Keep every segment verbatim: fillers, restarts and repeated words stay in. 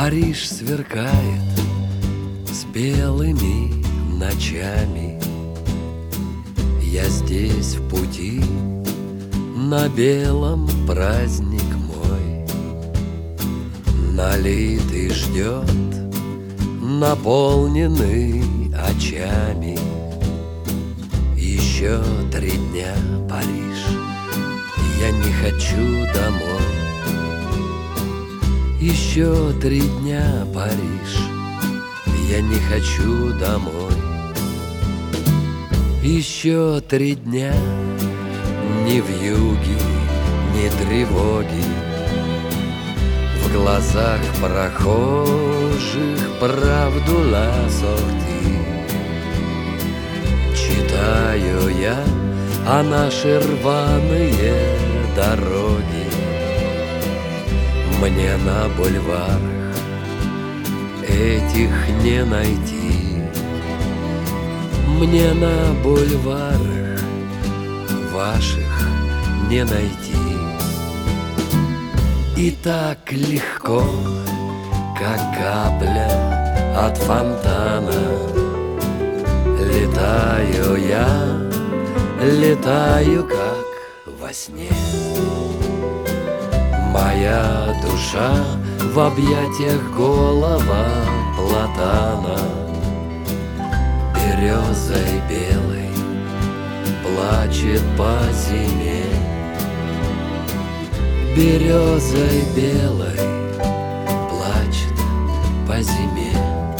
Париж сверкает с белыми ночами. Я здесь в пути, на белом праздник мой. Налитый ждет, наполненный очами. Еще три дня, Париж, я не хочу домой. Еще три дня, Париж, я не хочу домой. Еще три дня, ни вьюги, ни тревоги. В глазах прохожих правду ла сорти. Читаю я о наши рваные дороги. Мне на бульварах этих не найти. Мне на бульварах ваших не найти. И так легко, как капля от фонтана, летаю я, летаю как во сне. Моя душа в объятиях голого платана. Березой белой плачет по зиме. Березой белой плачет по зиме.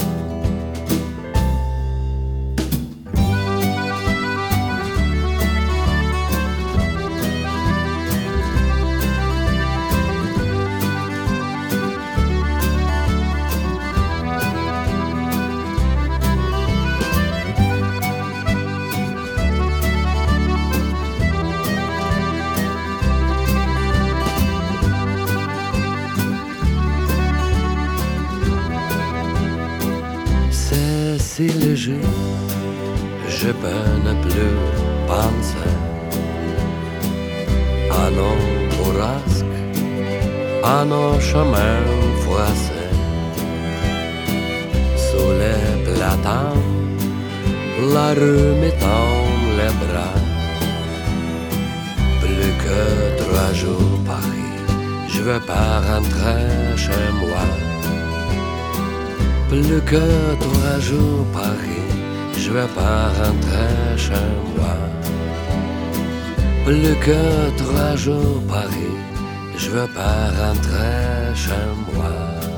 Si léger, je peux ne plus penser à nos bourrasques, à nos chemins froissés. Sous les platanes, la rue m'étend les bras. Plus que trois jours Paris, je veux pas rentrer chez moi. Plus que trois jours Paris, je veux pas rentrer chez moi. Plus que trois jours Paris, je veux pas rentrer chez moi.